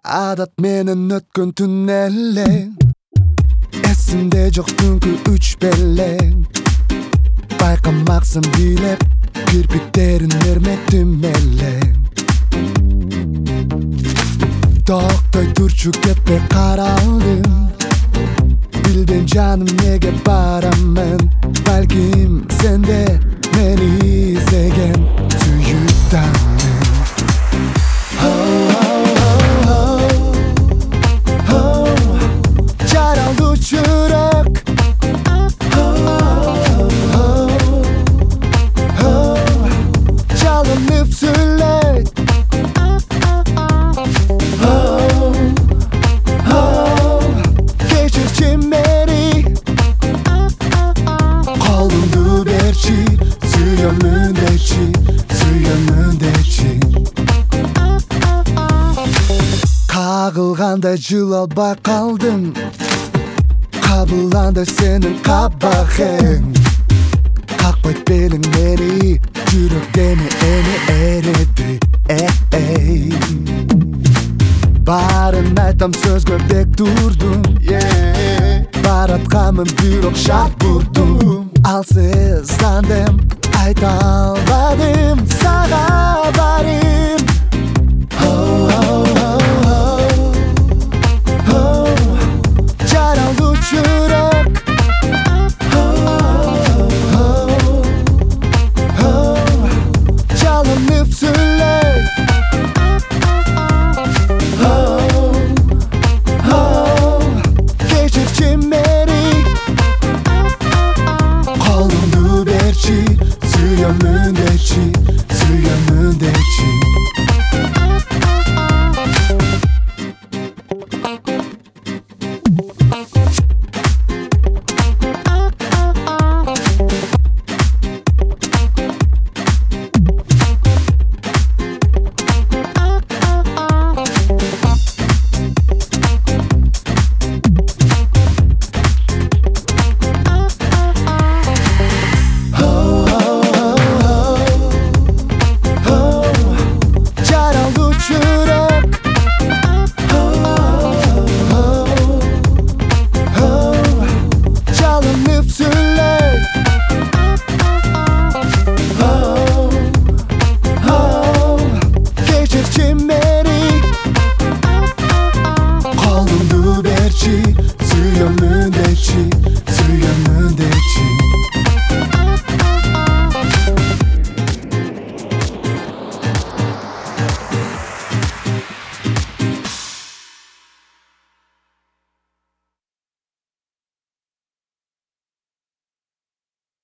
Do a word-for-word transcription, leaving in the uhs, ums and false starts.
Адат менен өткөн түн эле, эсимде жок түнкү үч белең. Байкамаксың бийлеп, кирпиктерин эрметтим эле. Токтой турчу кетпей каралдым, билбейм жаным неге барамын. Балким сенде мени изеген сүйүктамын. Жаралды жүрөк, жалынып сүйлөйт. Кечирчи мени, колуңду берчи, сүйөмүн дечи, сүйөмүн дечи. Кагылганда жылалбай калдым, кабылганда сенин кабагың. Какпайт белиң мени, жүрөк эми эми эреди. Эй, баарын айтам сөзгө бек турдум. Баратканмын бирок шарт бурдум. Алсыз андым, айта албадым сага барым.